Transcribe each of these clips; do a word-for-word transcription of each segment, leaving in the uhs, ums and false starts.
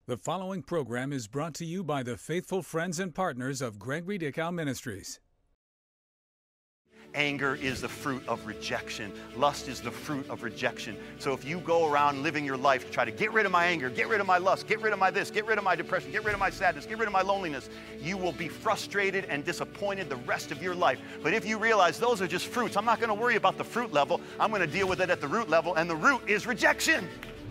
The following program is brought to you by the faithful friends and partners of Gregory Dickow Ministries. Anger is the fruit of rejection. Lust is the fruit of rejection. So if you go around living your life to try to get rid of my anger, get rid of my lust, get rid of my this, get rid of my depression, get rid of my sadness, get rid of my loneliness, you will be frustrated and disappointed the rest of your life. But if you realize those are just fruits, I'm not going to worry about the fruit level. I'm going to deal with it at the root level, and the root is rejection.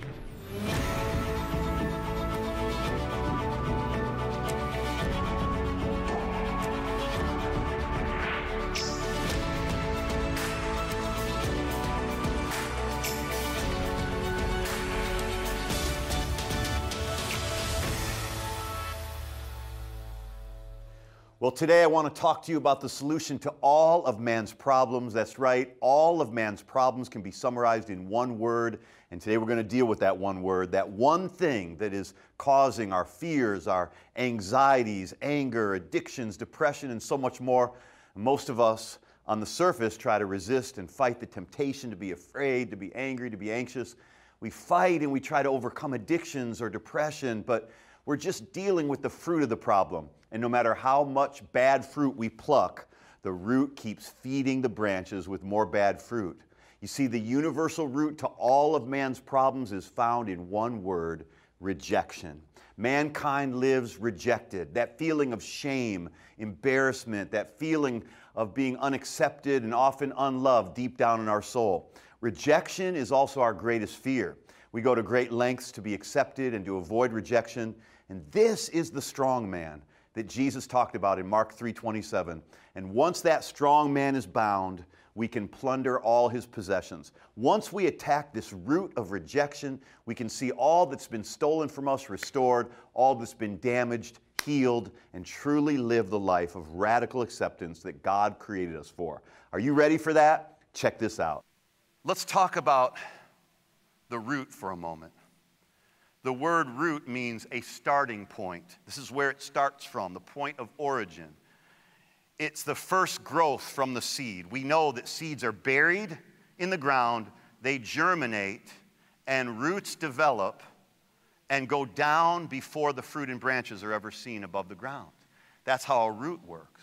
Well, today I want to talk to you about the solution to all of man's problems. That's right, all of man's problems can be summarized in one word, and today we're going to deal with that one word, that one thing that is causing our fears, our anxieties, anger, addictions, depression, and so much more. Most of us on the surface try to resist and fight the temptation to be afraid, to be angry, to be anxious. We fight and we try to overcome addictions or depression, but we're just dealing with the fruit of the problem. And no matter how much bad fruit we pluck, the root keeps feeding the branches with more bad fruit. You see, the universal root to all of man's problems is found in one word: rejection. Mankind lives rejected. That feeling of shame, embarrassment, that feeling of being unaccepted and often unloved deep down in our soul. Rejection is also our greatest fear. We go to great lengths to be accepted and to avoid rejection. And this is the strong man that Jesus talked about in Mark three twenty-seven. And once that strong man is bound, we can plunder all his possessions. Once we attack this root of rejection, we can see all that's been stolen from us restored, all that's been damaged healed, and truly live the life of radical acceptance that God created us for. Are you ready for that? Check this out. Let's talk about the root for a moment. The word root means a starting point. This is where it starts from, the point of origin. It's the first growth from the seed. We know that seeds are buried in the ground, they germinate, and roots develop and go down before the fruit and branches are ever seen above the ground. That's how a root works.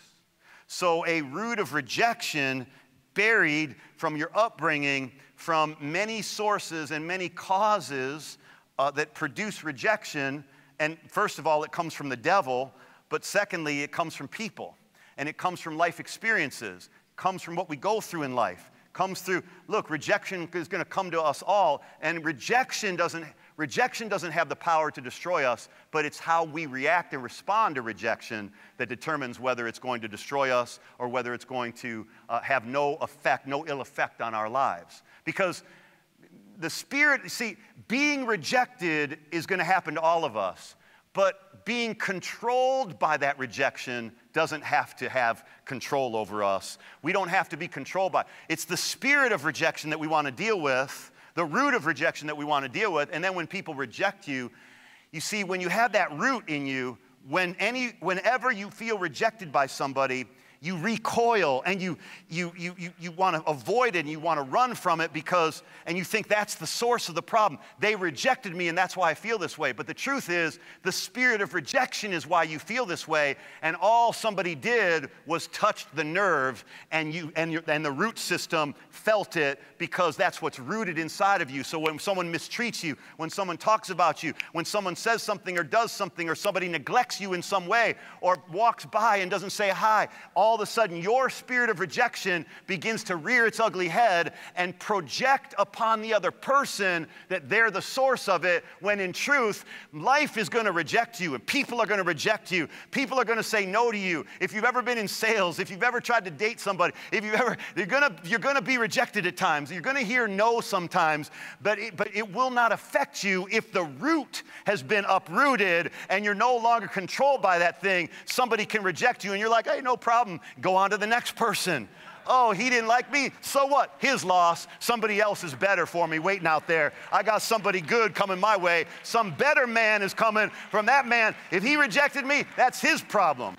So a root of rejection buried from your upbringing, from many sources and many causes Uh, that produce rejection. And first of all, it comes from the devil, but secondly, it comes from people, and it comes from life experiences, it comes from what we go through in life, it comes through, look, rejection is going to come to us all, and rejection doesn't, rejection doesn't have the power to destroy us, but it's how we react and respond to rejection that determines whether it's going to destroy us or whether it's going to uh, have no effect, no ill effect on our lives. Because the spirit, see, being rejected is going to happen to all of us, but being controlled by that rejection doesn't have to have control over us. We don't have to be controlled by. It's the spirit of rejection that we want to deal with, the root of rejection that we want to deal with, and then when people reject you, you see, when you have that root in you, when any, whenever you feel rejected by somebody, you recoil and you, you, you, you, you want to avoid it and you want to run from it because, and you think that's the source of the problem. They rejected me and that's why I feel this way. But the truth is, the spirit of rejection is why you feel this way, and all somebody did was touch the nerve, and, you, and, your, and the root system felt it because that's what's rooted inside of you. So when someone mistreats you, when someone talks about you, when someone says something or does something, or somebody neglects you in some way or walks by and doesn't say hi, all All of a sudden your spirit of rejection begins to rear its ugly head and project upon the other person that they're the source of it, when in truth, life is going to reject you and people are going to reject you. People are going to say no to you. If you've ever been in sales, if you've ever tried to date somebody, if you've ever, you're going to, you're going to be rejected at times. You're going to hear no sometimes, but it, but it will not affect you if the root has been uprooted and you're no longer controlled by that thing. Somebody can reject you and you're like, hey, no problem. Go on to the next person. Oh, he didn't like me. So what? His loss. Somebody else is better for me waiting out there. I got somebody good coming my way. Some better man is coming from that man. If he rejected me, that's his problem.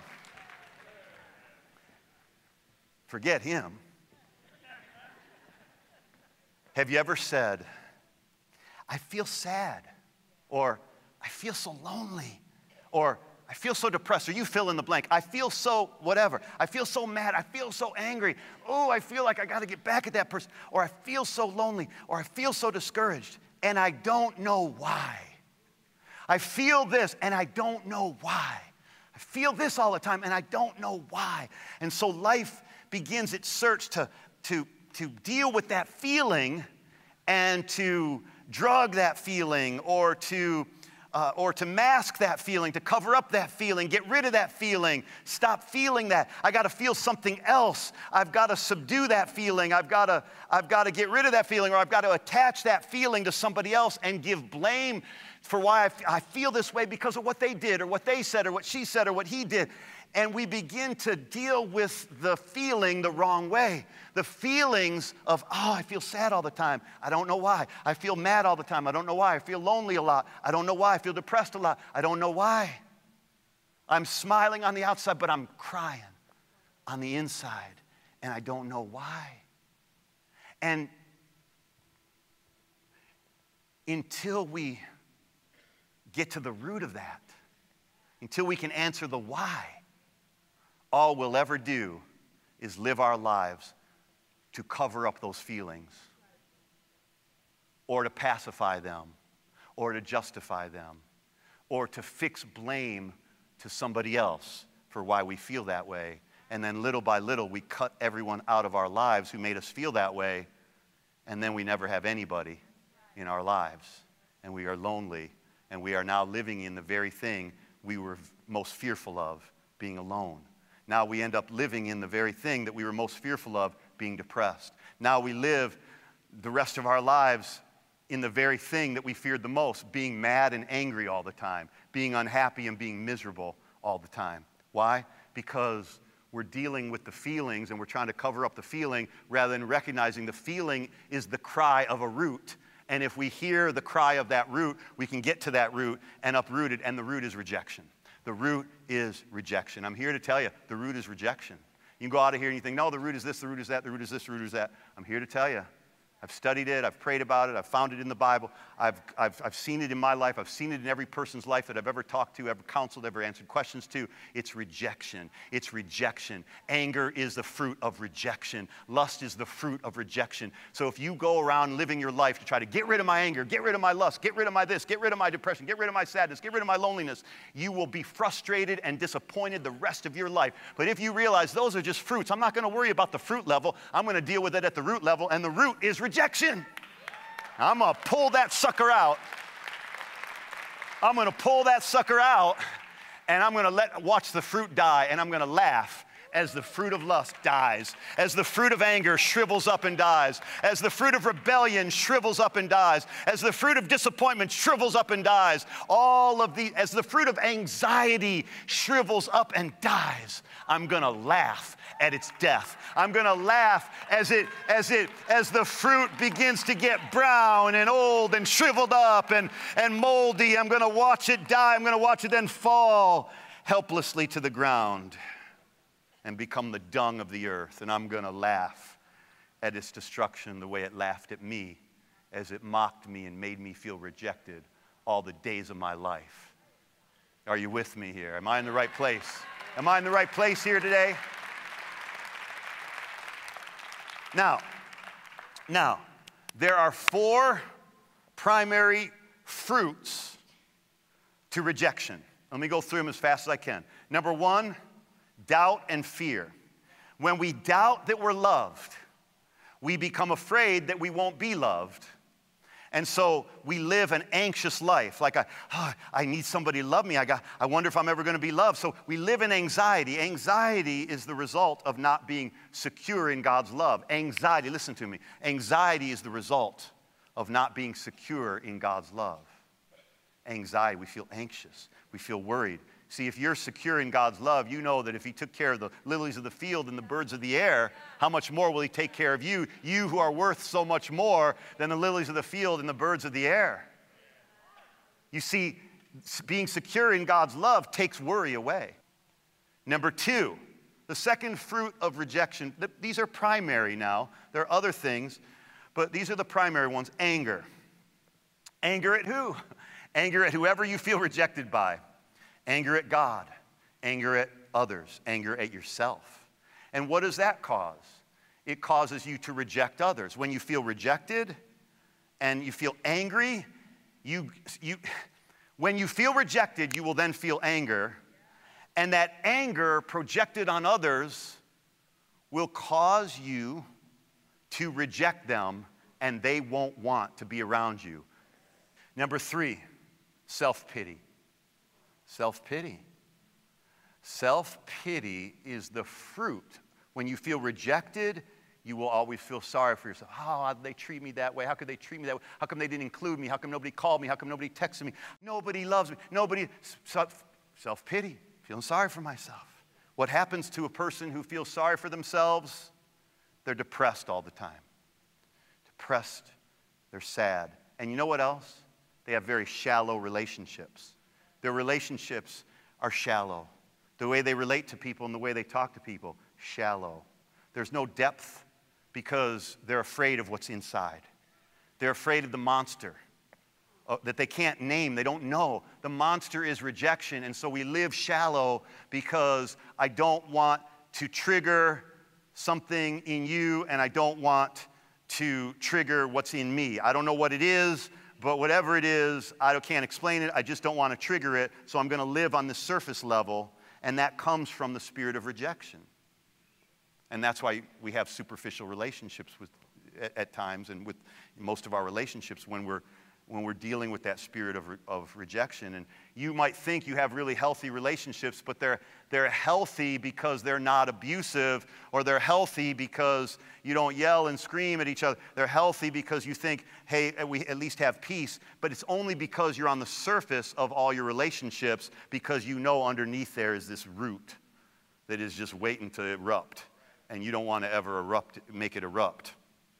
Forget him. Have you ever said, I feel sad, or I feel so lonely. Or I feel so depressed. Or you fill in the blank. I feel so whatever. I feel so mad. I feel so angry. Oh, I feel like I got to get back at that person. Or I feel so lonely. Or I feel so discouraged. And I don't know why. I feel this and I don't know why. I feel this all the time and I don't know why. And so life begins its search to, to, to deal with that feeling and to drug that feeling or to, uh, or to mask that feeling, to cover up that feeling, get rid of that feeling, stop feeling that. I got to feel something else. I've got to subdue that feeling. I've got to, I've got to get rid of that feeling, or I've got to attach that feeling to somebody else and give blame for why I, f- I feel this way because of what they did or what they said or what she said or what he did. And we begin to deal with the feeling the wrong way. The feelings of, oh, I feel sad all the time. I don't know why. I feel mad all the time. I don't know why. I feel lonely a lot. I don't know why. I feel depressed a lot. I don't know why. I'm smiling on the outside, but I'm crying on the inside, and I don't know why. And until we get to the root of that, until we can answer the why, all we'll ever do is live our lives to cover up those feelings or to pacify them or to justify them or to fix blame to somebody else for why we feel that way. And then little by little, we cut everyone out of our lives who made us feel that way, and then we never have anybody in our lives, and we are lonely. And we are now living in the very thing we were most fearful of, being alone. Now we end up living in the very thing that we were most fearful of, being depressed. Now we live the rest of our lives in the very thing that we feared the most, being mad and angry all the time, being unhappy and being miserable all the time. Why? Because we're dealing with the feelings and we're trying to cover up the feeling rather than recognizing the feeling is the cry of a root. And if we hear the cry of that root, we can get to that root and uproot it, and the root is rejection. The root is rejection. I'm here to tell you, the root is rejection. You can go out of here and you think, no, the root is this, the root is that, the root is this, the root is that. I'm here to tell you, I've studied it, I've prayed about it, I've found it in the Bible, I've, I've, I've seen it in my life, I've seen it in every person's life that I've ever talked to, ever counseled, ever answered questions to. It's rejection. It's rejection. Anger is the fruit of rejection. Lust is the fruit of rejection. So if you go around living your life to try to get rid of my anger, get rid of my lust, get rid of my this, get rid of my depression, get rid of my sadness, get rid of my loneliness, you will be frustrated and disappointed the rest of your life. But if you realize those are just fruits, I'm not going to worry about the fruit level, I'm going to deal with it at the root level, and the root is rejection. Rejection. I'm going to pull that sucker out. I'm going to pull that sucker out, and I'm going to let watch the fruit die, and I'm going to laugh as the fruit of lust dies, as the fruit of anger shrivels up and dies, as the fruit of rebellion shrivels up and dies, as the fruit of disappointment shrivels up and dies, all of the, as the fruit of anxiety shrivels up and dies, I'm gonna laugh at its death. I'm gonna laugh as it, as it, as the fruit begins to get brown and old and shriveled up and, and moldy. I'm gonna watch it die. I'm gonna watch it then fall helplessly to the ground and become the dung of the earth. And I'm going to laugh at its destruction the way it laughed at me as it mocked me and made me feel rejected all the days of my life. Are you with me here? Am I in the right place? Am I in the right place here today? Now, now, there are four primary fruits to rejection. Let me go through them as fast as I can. Number one, doubt and fear. When we doubt that we're loved, we become afraid that we won't be loved. And so we live an anxious life, like I, oh, I need somebody to love me. I, got, I wonder if I'm ever going to be loved. So we live in anxiety. Anxiety is the result of not being secure in God's love. Anxiety, listen to me, anxiety is the result of not being secure in God's love. Anxiety, we feel anxious, we feel worried. See, if you're secure in God's love, you know that if He took care of the lilies of the field and the birds of the air, how much more will He take care of you? You who are worth so much more than the lilies of the field and the birds of the air. You see, being secure in God's love takes worry away. Number two, the second fruit of rejection. These are primary now. There are other things, but these are the primary ones. Anger. Anger at who? Anger at whoever you feel rejected by. Anger at God. Anger at others. Anger at yourself. And what does that cause? It causes you to reject others. When you feel rejected and you feel angry, you, you, when you feel rejected, you will then feel anger. And that anger projected on others will cause you to reject them, and they won't want to be around you. Number three, self-pity. Self-pity. Self-pity is the fruit. When you feel rejected, you will always feel sorry for yourself. Oh, how did they treat me that way? How could they treat me that way? How come they didn't include me? How come nobody called me? How come nobody texted me? Nobody loves me. Nobody, self-pity, feeling sorry for myself. What happens to a person who feels sorry for themselves? They're depressed all the time. Depressed, they're sad. And you know what else? They have very shallow relationships. Their relationships are shallow. The way they relate to people and the way they talk to people, shallow. There's no depth because they're afraid of what's inside. They're afraid of the monster uh, that they can't name, they don't know. The monster is rejection, and so we live shallow because I don't want to trigger something in you, and I don't want to trigger what's in me. I don't know what it is, but whatever it is, I can't explain it. I just don't want to trigger it, so I'm going to live on the surface level, and that comes from the spirit of rejection. And that's why we have superficial relationships with, at, at times, and with most of our relationships when we're when we're dealing with that spirit of, of rejection. And you might think you have really healthy relationships, but they're, they're healthy because they're not abusive, or they're healthy because you don't yell and scream at each other. They're healthy because you think, hey, we at least have peace. But it's only because you're on the surface of all your relationships, because you know underneath there is this root that is just waiting to erupt, and you don't want to ever erupt, make it erupt.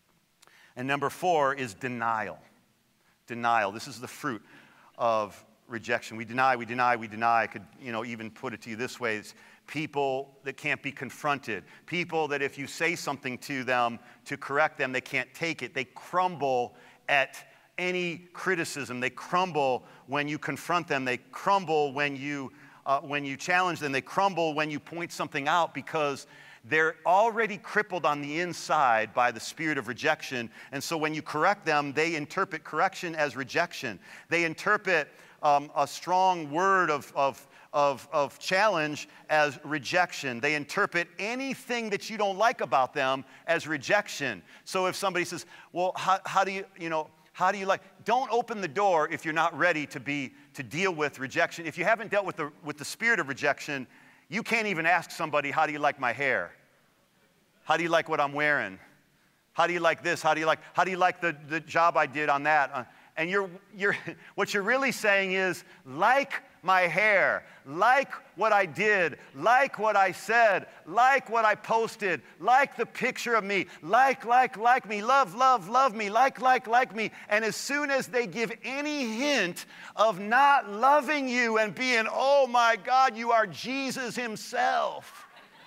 And number four is denial. Denial. This is the fruit of rejection. We deny, we deny, we deny. I could, you know, even put it to you this way. It's people that can't be confronted. People that if you say something to them to correct them, they can't take it. They crumble at any criticism. They crumble when you confront them. They crumble when you, uh, when you challenge them. They crumble when you point something out, because they're already crippled on the inside by the spirit of rejection. And so when you correct them, they interpret correction as rejection. They interpret um, a strong word of, of, of, of challenge as rejection. They interpret anything that you don't like about them as rejection. So if somebody says, well, how, how do you, you know, how do you like? Don't open the door if you're not ready to be, to deal with rejection. If you haven't dealt with the, with the spirit of rejection, you can't even ask somebody, how do you like my hair? How do you like what I'm wearing? How do you like this? How do you like, how do you like the, the job I did on that? Uh, and you're, you're, what you're really saying is, like my hair, like what I did, like what I said, like what I posted, like the picture of me, like, like, like me, love, love, love me, like, like, like me. And as soon as they give any hint of not loving you and being, oh my God, you are Jesus himself,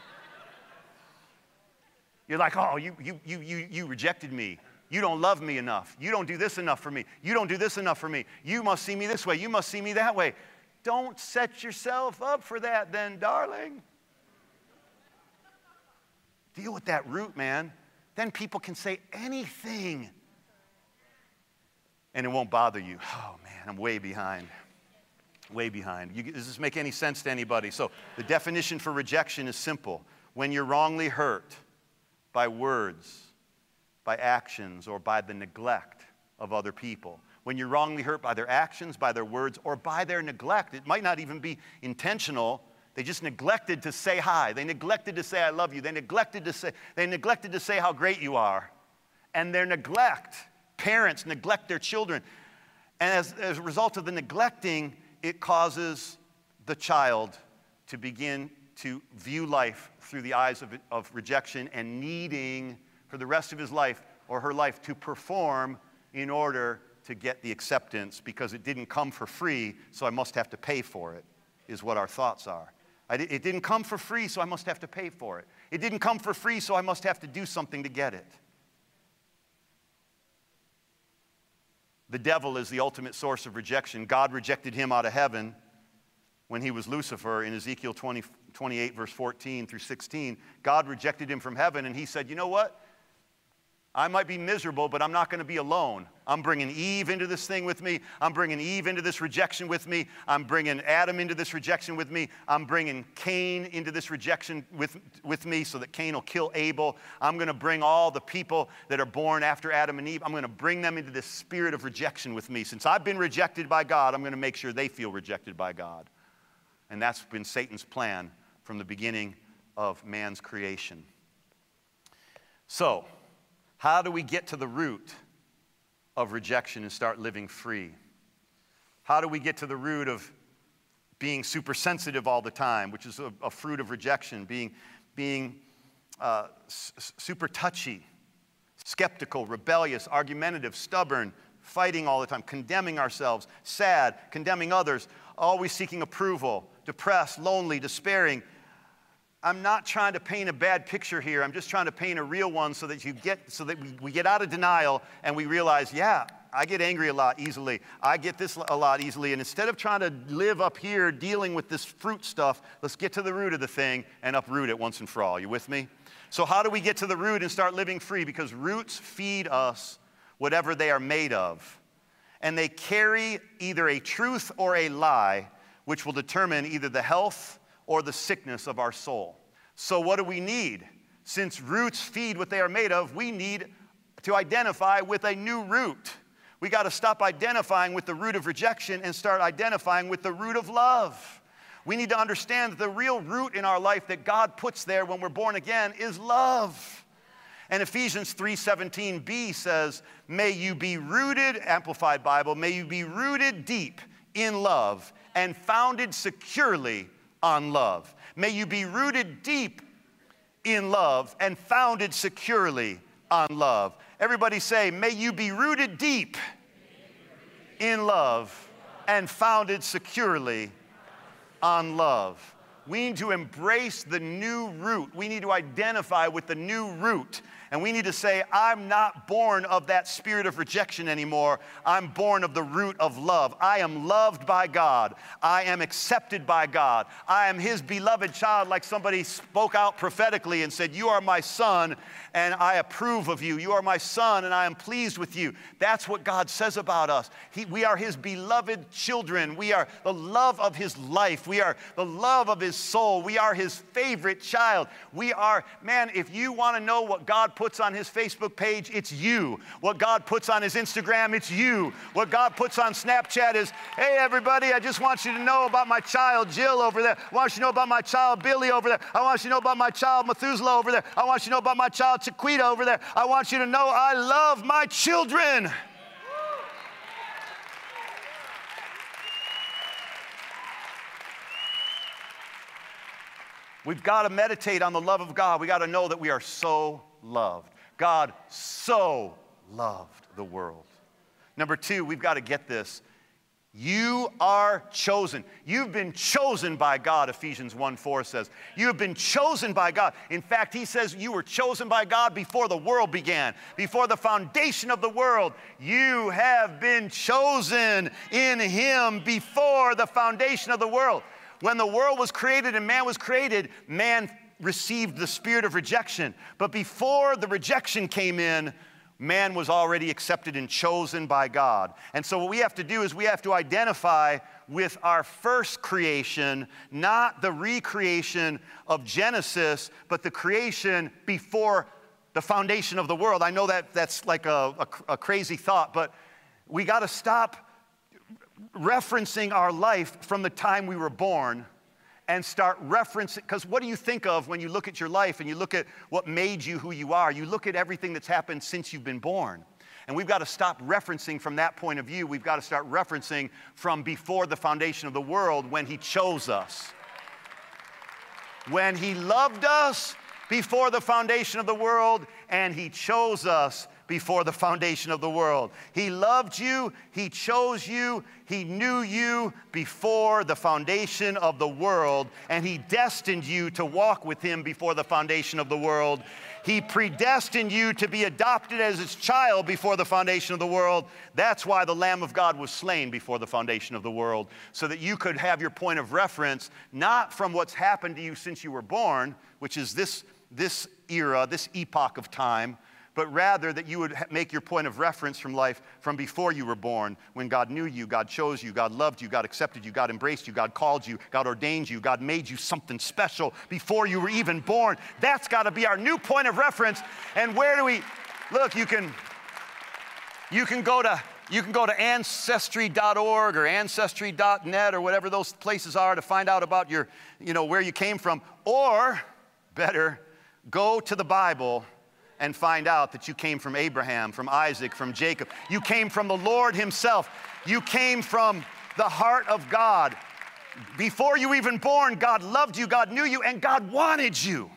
you're like, oh, you, you, you, you, you rejected me. You don't love me enough. You don't do this enough for me. You don't do this enough for me. You must see me this way. You must see me that way. Don't set yourself up for that then, darling. Deal with that root, man. Then people can say anything, and it won't bother you. Oh, man, I'm way behind. Way behind. You, does this make any sense to anybody? So the definition for rejection is simple. When you're wrongly hurt by words, by actions, or by the neglect of other people. When you're wrongly hurt by their actions, by their words, or by their neglect. It might not even be intentional. They just neglected to say hi. They neglected to say I love you. They neglected to say, they neglected to say how great you are. And their neglect, parents neglect their children. And as, as a result of the neglecting, it causes the child to begin to view life through the eyes of, of rejection, and needing for the rest of his life or her life to perform in order to get the acceptance, because it didn't come for free, so I must have to pay for it, is what our thoughts are. I, it didn't come for free, so I must have to pay for it. It didn't come for free, so I must have to do something to get it. The devil is the ultimate source of rejection. God rejected him out of heaven when he was Lucifer in Ezekiel twenty, twenty-eight, verse fourteen through sixteen. God rejected him from heaven, and he said, you know what? I might be miserable, but I'm not going to be alone. I'm bringing Eve into this thing with me. I'm bringing Eve into this rejection with me. I'm bringing Adam into this rejection with me. I'm bringing Cain into this rejection with, with me so that Cain will kill Abel. I'm going to bring all the people that are born after Adam and Eve. I'm going to bring them into this spirit of rejection with me. Since I've been rejected by God, I'm going to make sure they feel rejected by God. And that's been Satan's plan from the beginning of man's creation. So, how do we get to the root of rejection and start living free? How do we get to the root of being super sensitive all the time, which is a, a fruit of rejection, being, being uh, s- super touchy, skeptical, rebellious, argumentative, stubborn, fighting all the time, condemning ourselves, sad, condemning others, always seeking approval, depressed, lonely, despairing? I'm not trying to paint a bad picture here. I'm just trying to paint a real one so that you get, so that we, we get out of denial and we realize, yeah, I get angry a lot easily. I get this a lot easily. And instead of trying to live up here dealing with this fruit stuff, let's get to the root of the thing and uproot it once and for all. You with me? So how do we get to the root and start living free? Because roots feed us whatever they are made of. And they carry either a truth or a lie, which will determine either the health or the sickness of our soul. So what do we need? Since roots feed what they are made of, we need to identify with a new root. We got to stop identifying with the root of rejection and start identifying with the root of love. We need to understand that the real root in our life that God puts there when we're born again is love. And Ephesians three seventeen b says, may you be rooted, Amplified Bible, may you be rooted deep in love and founded securely on love. May you be rooted deep in love and founded securely on love. Everybody say, may you be rooted deep in love and founded securely on love. We need to embrace the new root. We need to identify with the new root. And we need to say, I'm not born of that spirit of rejection anymore. I'm born of the root of love. I am loved by God. I am accepted by God. I am His beloved child, like somebody spoke out prophetically and said, you are my son and I approve of you. You are my son and I am pleased with you. That's what God says about us. He, we are His beloved children. We are the love of His life. We are the love of His soul. We are His favorite child. We are, man, if you want to know what God puts on His Facebook page, it's you. What God puts on His Instagram, it's you. What God puts on Snapchat is, hey, everybody, I just want you to know about my child, Jill, over there. I want you to know about my child, Billy, over there. I want you to know about my child, Methuselah, over there. I want you to know about my child, Chiquita, over there. I want you to know I love my children. We've got to meditate on the love of God. We got to know that we are so loved. God so loved the world. Number two, we've got to get this. You are chosen. You've been chosen by God, Ephesians one four says. You have been chosen by God. In fact, he says you were chosen by God before the world began, before the foundation of the world. You have been chosen in Him before the foundation of the world. When the world was created and man was created, man received the spirit of rejection. But before the rejection came in, man was already accepted and chosen by God. And so what we have to do is we have to identify with our first creation, not the recreation of Genesis, but the creation before the foundation of the world. I know that that's like a, a, a crazy thought, but we got to stop referencing our life from the time we were born and start referencing, because what do you think of when you look at your life and you look at what made you who you are? You look at everything that's happened since you've been born. And we've got to stop referencing from that point of view. We've got to start referencing from before the foundation of the world, when He chose us. When He loved us before the foundation of the world, and He chose us before the foundation of the world. He loved you, He chose you, He knew you before the foundation of the world, and He destined you to walk with Him before the foundation of the world. He predestined you to be adopted as His child before the foundation of the world. That's why the Lamb of God was slain before the foundation of the world, so that you could have your point of reference, not from what's happened to you since you were born, which is this, this era, this epoch of time, but rather that you would make your point of reference from life from before you were born, when God knew you, God chose you, God loved you, God accepted you, God embraced you, God called you, God ordained you, God made you something special before you were even born. That's got to be our new point of reference. And where do we, look, you can, you can go to, you can go to ancestry dot org or ancestry dot net or whatever those places are to find out about your, you know, where you came from. Or, better, go to the Bible and find out that you came from Abraham, from Isaac, from Jacob. You came from the Lord Himself. You came from the heart of God. Before you were even born, God loved you, God knew you, and God wanted you.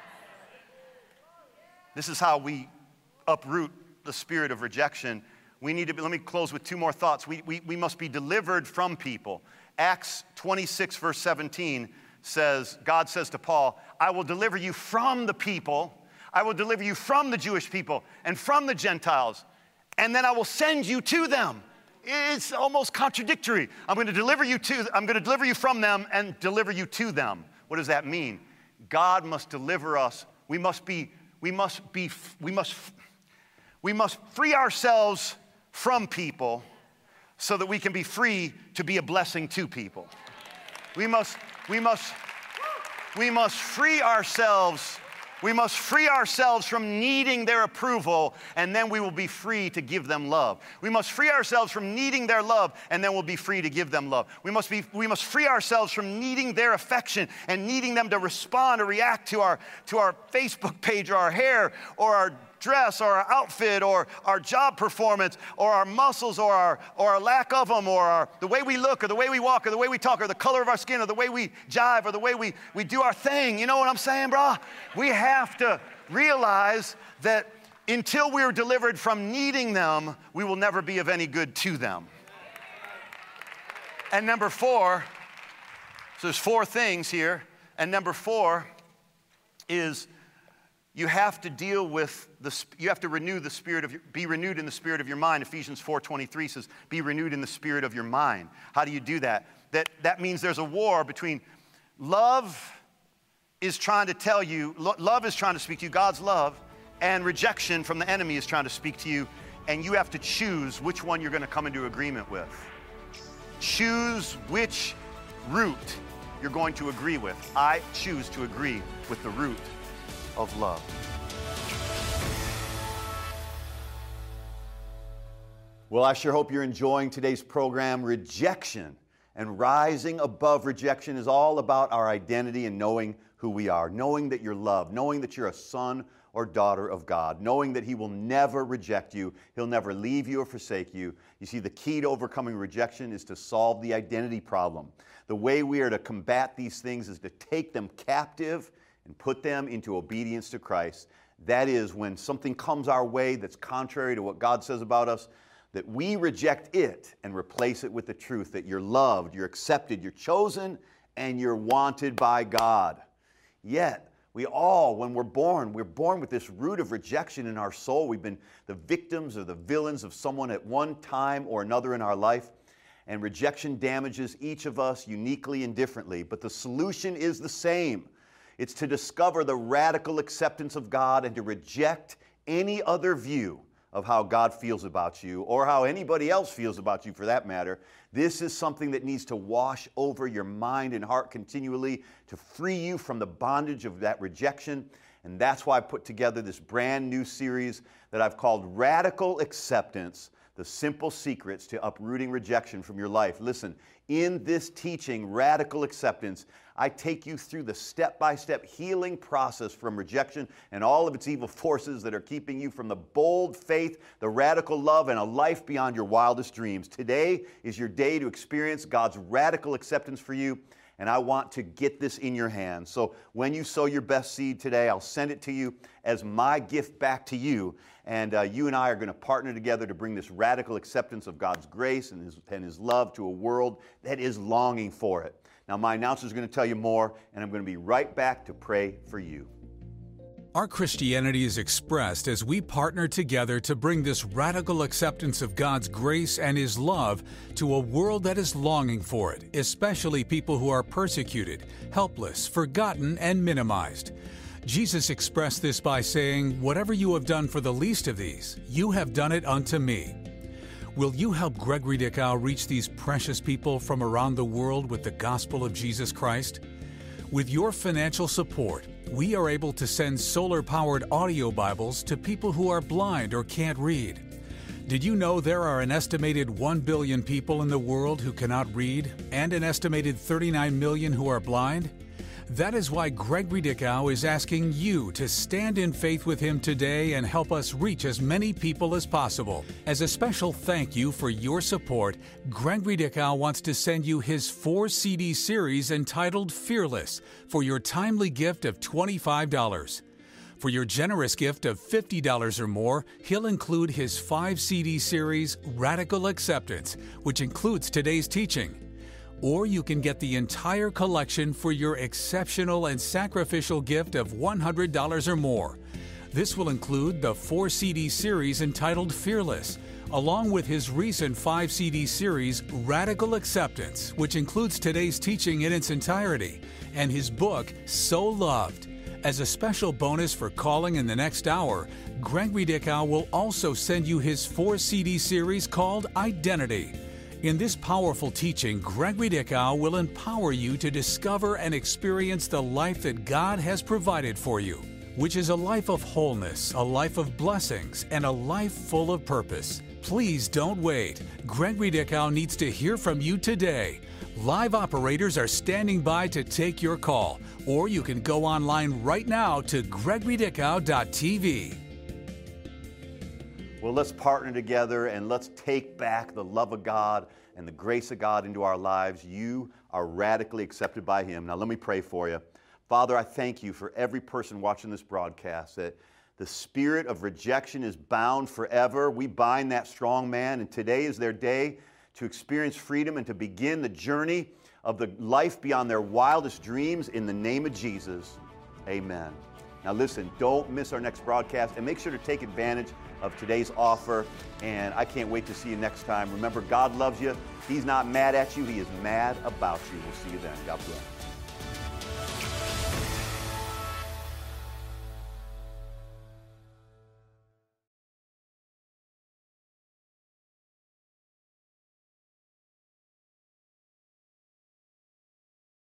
This is how we uproot the spirit of rejection. We need to be, let me close with two more thoughts. We, we, we must be delivered from people. Acts twenty-six, verse seventeen says, God says to Paul, I will deliver you from the people. I will deliver you from the Jewish people and from the Gentiles, and then I will send you to them. It's almost contradictory. I'm going to deliver you to, I'm going to deliver you from them and deliver you to them. What does that mean? God must deliver us. We must be, we must be, we must, we must free ourselves from people so that we can be free to be a blessing to people. We must, we must, we must free ourselves We must free ourselves from needing their approval, and then we will be free to give them love. We must free ourselves from needing their love, and then we'll be free to give them love. We must be, we must free ourselves from needing their affection and needing them to respond or react to our, to our Facebook page or our hair or our dress or our outfit or our job performance or our muscles or our, or our lack of them or our, the way we look or the way we walk or the way we talk or the color of our skin or the way we jive or the way we, we do our thing. You know what I'm saying, bro? We have to realize that until we're delivered from needing them, we will never be of any good to them. And number four, so there's four things here, and number four is you have to deal with the, you have to renew the spirit of your, be renewed in the spirit of your mind. Ephesians four twenty-three says, be renewed in the spirit of your mind. How do you do that? That, that means there's a war between love is trying to tell you, lo- love is trying to speak to you, God's love, and rejection from the enemy is trying to speak to you, and you have to choose which one you're going to come into agreement with. Choose which root you're going to agree with. I choose to agree with the root of love. Well, I sure hope you're enjoying today's program. Rejection and rising above rejection is all about our identity and knowing who we are, knowing that you're loved, knowing that you're a son or daughter of God, knowing that He will never reject you, He'll never leave you or forsake you. You see, the key to overcoming rejection is to solve the identity problem. The way we are to combat these things is to take them captive and put them into obedience to Christ. That is, when something comes our way that's contrary to what God says about us, that we reject it and replace it with the truth that you're loved, you're accepted, you're chosen, and you're wanted by God. Yet, we all, when we're born, we're born with this root of rejection in our soul. We've been the victims or the villains of someone at one time or another in our life. And rejection damages each of us uniquely and differently. But the solution is the same. It's to discover the radical acceptance of God and to reject any other view of how God feels about you or how anybody else feels about you for that matter. This is something that needs to wash over your mind and heart continually to free you from the bondage of that rejection. And that's why I put together this brand new series that I've called Radical Acceptance, the Simple Secrets to Uprooting Rejection from Your Life. Listen, in this teaching, Radical Acceptance, I take you through the step-by-step healing process from rejection and all of its evil forces that are keeping you from the bold faith, the radical love, and a life beyond your wildest dreams. Today is your day to experience God's radical acceptance for you, and I want to get this in your hands. So when you sow your best seed today, I'll send it to you as my gift back to you. And uh, you and I are going to partner together to bring this radical acceptance of God's grace and His, and His love to a world that is longing for it. Now, my announcer is going to tell you more, and I'm going to be right back to pray for you. Our Christianity is expressed as we partner together to bring this radical acceptance of God's grace and His love to a world that is longing for it, especially people who are persecuted, helpless, forgotten, and minimized. Jesus expressed this by saying, "Whatever you have done for the least of these, you have done it unto me." Will you help Gregory Dickow reach these precious people from around the world with the gospel of Jesus Christ? With your financial support, we are able to send solar-powered audio Bibles to people who are blind or can't read. Did you know there are an estimated one billion people in the world who cannot read and an estimated thirty-nine million who are blind? That is why Gregory Dickow is asking you to stand in faith with him today and help us reach as many people as possible. As a special thank you for your support, Gregory Dickow wants to send you his four C D series entitled Fearless for your timely gift of twenty-five dollars. For your generous gift of fifty dollars or more, he'll include his five C D series Radical Acceptance, which includes today's teaching. Or you can get the entire collection for your exceptional and sacrificial gift of one hundred dollars or more. This will include the four C D series entitled Fearless, along with his recent five C D series Radical Acceptance, which includes today's teaching in its entirety, and his book So Loved. As a special bonus for calling in the next hour, Gregory Dickow will also send you his four C D series called Identity. In this powerful teaching, Gregory Dickow will empower you to discover and experience the life that God has provided for you, which is a life of wholeness, a life of blessings, and a life full of purpose. Please don't wait. Gregory Dickow needs to hear from you today. Live operators are standing by to take your call, or you can go online right now to gregory dickow dot t v. Well, let's partner together and let's take back the love of God and the grace of God into our lives. You are radically accepted by Him. Now, let me pray for you. Father, I thank you for every person watching this broadcast, that the spirit of rejection is bound forever. We bind that strong man, and today is their day to experience freedom and to begin the journey of the life beyond their wildest dreams in the name of Jesus. Amen. Now listen, don't miss our next broadcast, and make sure to take advantage of today's offer, and I can't wait to see you next time. Remember, God loves you. He's not mad at you. He is mad about you. We'll see you then. God bless.